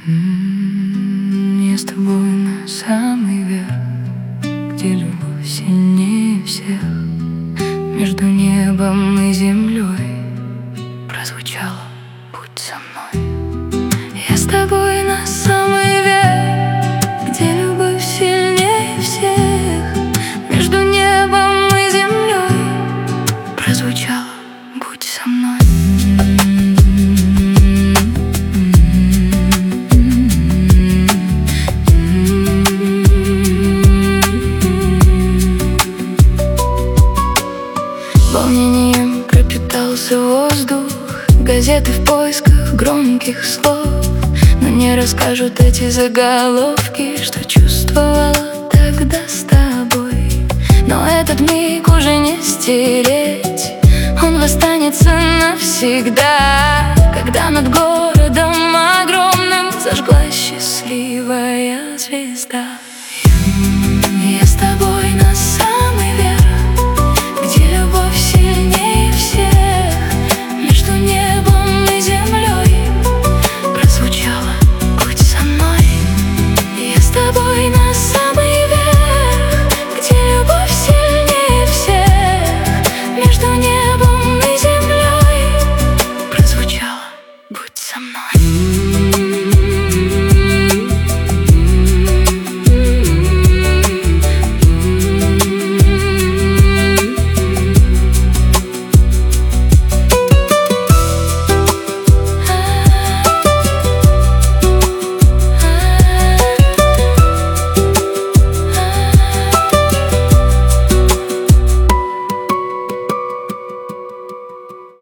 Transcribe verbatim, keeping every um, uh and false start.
М, Я с тобой на самый верх, где любовь сильнее всех. Между небом и землей прозвучало: будь со мной. Я с тобой на самый верх, где любовь сильнее всех. Между небом и землей прозвучало: будь со мной. Волнением пропитался воздух, газеты в поисках громких слов. Но не расскажут эти заголовки, что чувствовала тогда с тобой. Но этот миг уже не стереть, он останется навсегда. Когда над городом огромным зажглась счастливая звезда.